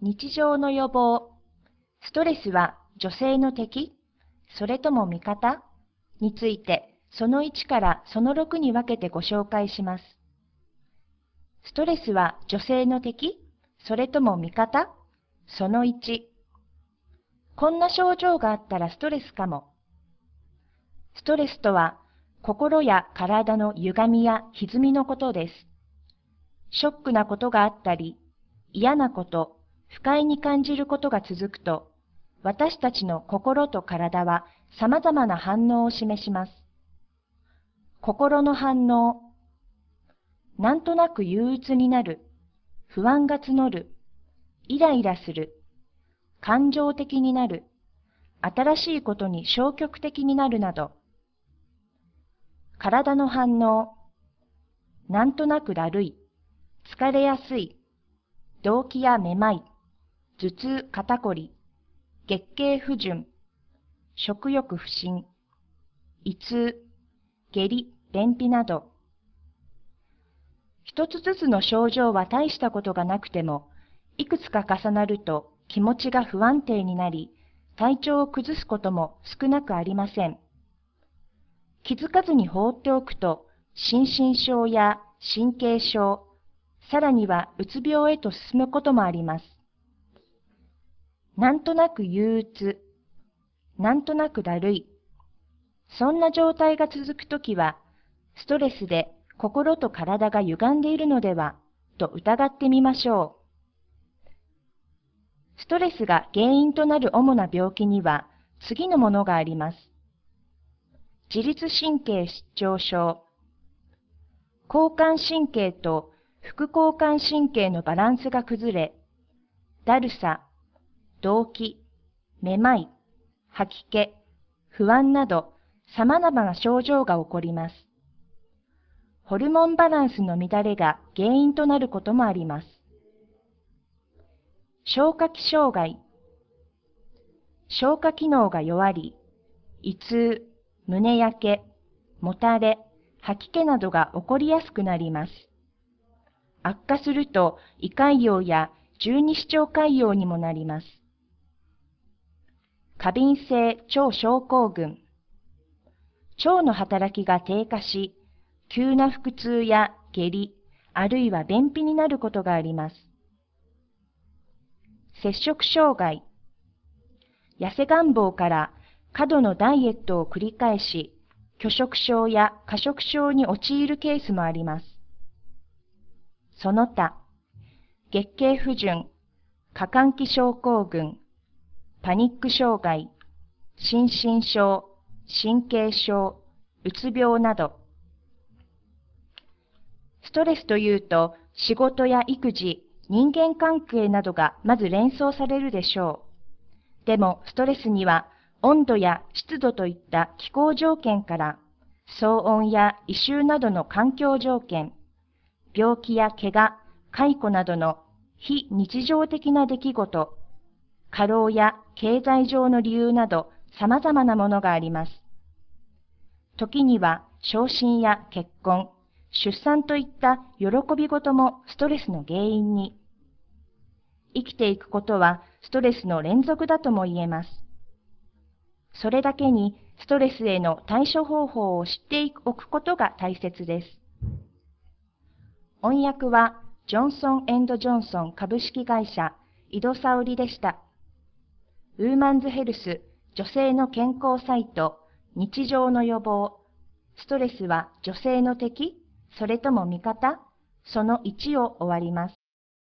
日常の予防。ストレスは女性の敵、それとも味方について、その1からその6に分けてご紹介します。ストレスは女性の敵、それとも味方その1。こんな症状があったらストレスかも。ストレスとは、心や体の歪みや歪みのことです。ショックなことがあったり、嫌なこと、不快に感じることが続くと、私たちの心と体は様々な反応を示します。心の反応。なんとなく憂鬱になる、不安が募る、イライラする、感情的になる、新しいことに消極的になるなど。体の反応。なんとなくだるい、疲れやすい、動悸やめまい、頭痛、肩こり、月経不順、食欲不振、胃痛、下痢、便秘など。一つずつの症状は大したことがなくても、いくつか重なると気持ちが不安定になり、体調を崩すことも少なくありません。気づかずに放っておくと、心身症や神経症、さらにはうつ病へと進むこともあります。なんとなく憂鬱、なんとなくだるい。そんな状態が続くときは、ストレスで心と体が歪んでいるのではと疑ってみましょう。ストレスが原因となる主な病気には次のものがあります。自律神経失調症。交感神経と副交感神経のバランスが崩れ、だるさ、動悸、めまい、吐き気、不安など様々な症状が起こります。ホルモンバランスの乱れが原因となることもあります。消化器障害。消化機能が弱り、胃痛、胸焼け、もたれ、吐き気などが起こりやすくなります。悪化すると胃潰瘍や十二指腸潰瘍にもなります。過敏性腸症候群。腸の働きが低下し、急な腹痛や下痢、あるいは便秘になることがあります。摂食障害。痩せ願望から過度のダイエットを繰り返し、拒食症や過食症に陥るケースもあります。その他、月経不順、過換気症候群、パニック障害、心身症、神経症、うつ病など。ストレスというと、仕事や育児、人間関係などがまず連想されるでしょう。でも、ストレスには温度や湿度といった気候条件から、騒音や異臭などの環境条件、病気や怪我、解雇などの非日常的な出来事、過労や経済上の理由など様々なものがあります。時には昇進や結婚、出産といった喜び事もストレスの原因に。生きていくことはストレスの連続だとも言えます。それだけにストレスへの対処方法を知っておくことが大切です。翻訳はジョンソン&ジョンソン株式会社井戸沙織でした。ウーマンズヘルス女性の健康サイト日常の予防。ストレスは女性の敵、それとも味方その1を終わります。